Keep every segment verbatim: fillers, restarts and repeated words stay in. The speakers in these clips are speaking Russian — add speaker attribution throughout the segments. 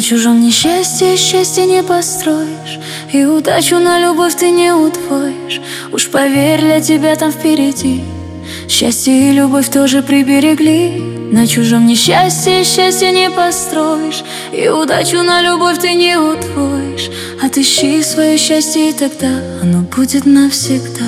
Speaker 1: чужом несчастье счастье не построишь, и удачу на любовь ты не удвоишь. Уж поверь, для тебя там впереди счастье и любовь тоже приберегли. На чужом несчастье счастье не построишь, и удачу на любовь ты не удвоишь. Отыщи свое счастье, и тогда оно будет навсегда.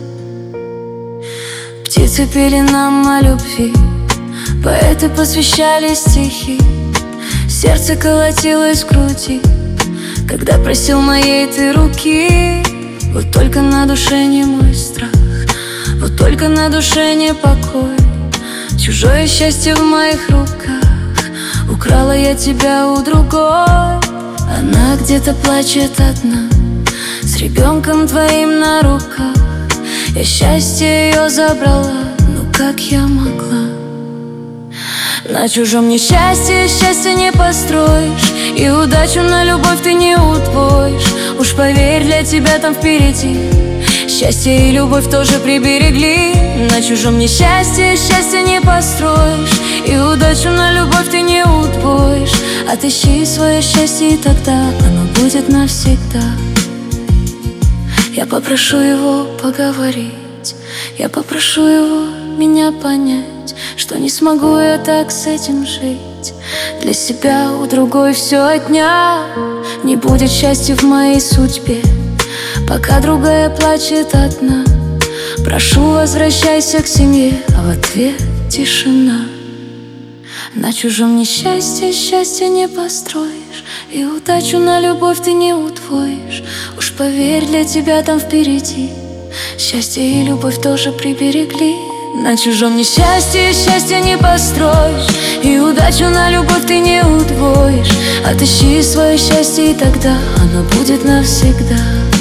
Speaker 1: Птицы пели нам о любви, поэты посвящали стихи. Сердце колотилось в груди, когда просил моей ты руки. Вот только на душе не мой страх, вот только на душе не покой. Чужое счастье в моих руках, украла я тебя у другой. Она где-то плачет одна, с ребенком твоим на руках. Я счастье ее забрала, ну как я могла? На чужом несчастье счастье не построишь, и удачу на любовь ты не удвоишь. Уж поверь, для тебя там впереди счастье и любовь тоже приберегли. На чужом несчастье счастье не построишь, и удачу на любовь ты не удвоишь. Отыщи свое счастье, и тогда оно будет навсегда. Я попрошу его поговорить, я попрошу его меня понять, что не смогу я так с этим жить. Для себя у другой все отнять. Не будет счастья в моей судьбе, пока другая плачет одна. Прошу, возвращайся к семье, а в ответ тишина. На чужом несчастье счастье не построишь, и удачу на любовь ты не удвоишь. Уж поверь, для тебя там впереди счастье и любовь тоже приберегли. На чужом несчастье счастье не построишь, и удачу на любовь ты не удвоишь. Отыщи свое счастье, и тогда оно будет навсегда.